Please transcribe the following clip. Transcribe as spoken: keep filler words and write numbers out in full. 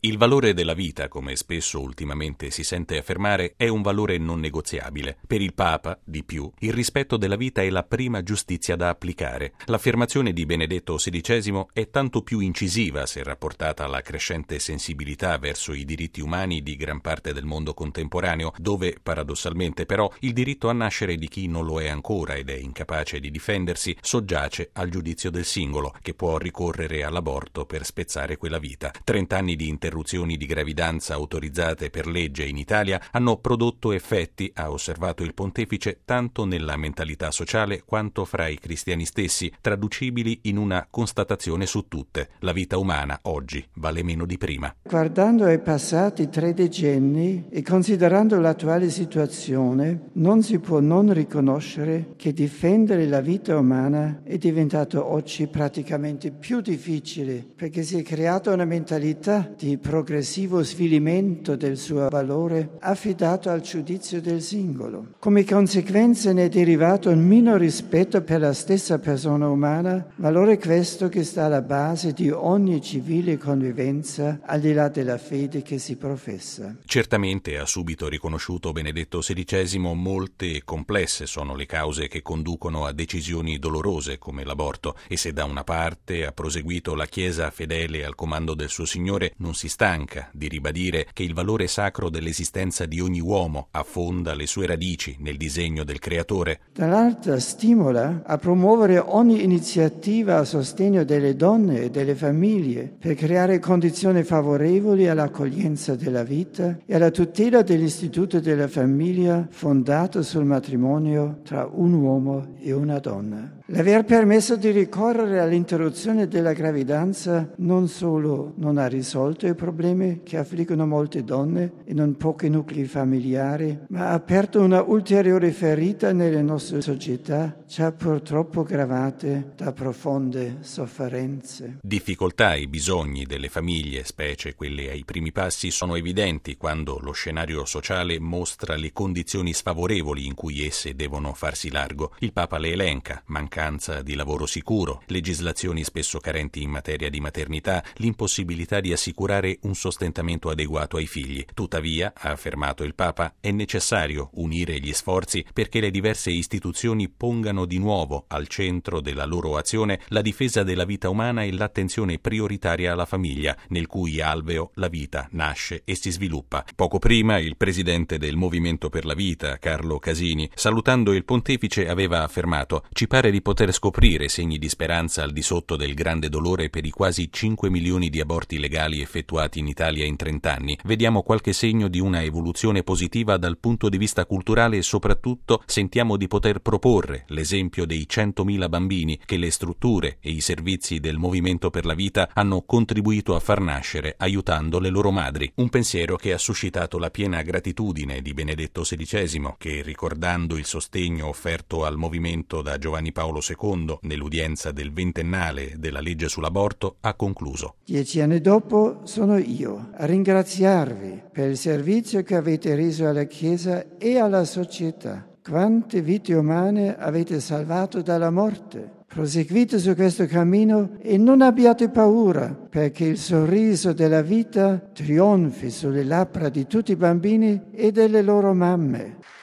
Il valore della vita, come spesso ultimamente si sente affermare, è un valore non negoziabile. Per il Papa, di più, il rispetto della vita è la prima giustizia da applicare. L'affermazione di Benedetto sedicesimo è tanto più incisiva se rapportata alla crescente sensibilità verso i diritti umani di gran parte del mondo contemporaneo, dove, paradossalmente però, il diritto a nascere di chi non lo è ancora ed è incapace di difendersi soggiace al giudizio del singolo, che può ricorrere all'aborto per spezzare quella vita. Trent'anni di interruzioni di gravidanza autorizzate per legge in Italia hanno prodotto effetti, ha osservato il pontefice, tanto nella mentalità sociale quanto fra i cristiani stessi, traducibili in una constatazione su tutte: la vita umana oggi vale meno di prima. Guardando ai passati tre decenni e considerando l'attuale situazione, non si può non riconoscere che difendere la vita umana è diventato oggi praticamente più difficile, perché si è creata una mentalità di progressivo svilimento del suo valore affidato al giudizio del singolo. Come conseguenza ne è derivato un minor rispetto per la stessa persona umana, valore questo che sta alla base di ogni civile convivenza al di là della fede che si professa. Certamente, ha subito riconosciuto Benedetto sedicesimo, molte e complesse sono le cause che conducono a decisioni dolorose come l'aborto, e se da una parte, ha proseguito, la Chiesa fedele al comando del suo Signore non si stanca di ribadire che il valore sacro dell'esistenza di ogni uomo affonda le sue radici nel disegno del Creatore, dall'altra stimola a promuovere ogni iniziativa a sostegno delle donne e delle famiglie per creare condizioni favorevoli all'accoglienza della vita e alla tutela dell'istituto della famiglia fondato sul matrimonio tra un uomo e una donna. L'aver permesso di ricorrere all'interruzione della gravidanza non solo non ha risolto i problemi che affliggono molte donne e non pochi nuclei familiari, ma ha aperto una ulteriore ferita nelle nostre società, già purtroppo gravate da profonde sofferenze. Difficoltà e bisogni delle famiglie, specie quelle ai primi passi, sono evidenti quando lo scenario sociale mostra le condizioni sfavorevoli in cui esse devono farsi largo. Il Papa le elenca: mancanza di lavoro sicuro, legislazioni spesso carenti in materia di maternità, l'impossibilità di assicurare un sostentamento adeguato ai figli. Tuttavia, ha affermato il Papa, è necessario unire gli sforzi perché le diverse istituzioni pongano di nuovo al centro della loro azione la difesa della vita umana e l'attenzione prioritaria alla famiglia, nel cui alveo la vita nasce e si sviluppa. Poco prima, il presidente del Movimento per la Vita, Carlo Casini, salutando il pontefice, aveva affermato: «Ci pare di poter scoprire segni di speranza al di sotto del grande dolore per i quasi cinque milioni di aborti legali effettuati in Italia in trent'anni. Vediamo qualche segno di una evoluzione positiva dal punto di vista culturale e soprattutto sentiamo di poter proporre l'esempio dei centomila bambini che le strutture e i servizi del Movimento per la Vita hanno contribuito a far nascere aiutando le loro madri». Un pensiero che ha suscitato la piena gratitudine di Benedetto sedicesimo, che, ricordando il sostegno offerto al movimento da Giovanni Paolo secondo nell'udienza del ventennale della legge sull'aborto, ha concluso: Dieci anni dopo sono io a ringraziarvi per il servizio che avete reso alla Chiesa e alla società. Quante vite umane avete salvato dalla morte. Proseguite su questo cammino e non abbiate paura, perché il sorriso della vita trionfi sulle labbra di tutti i bambini e delle loro mamme.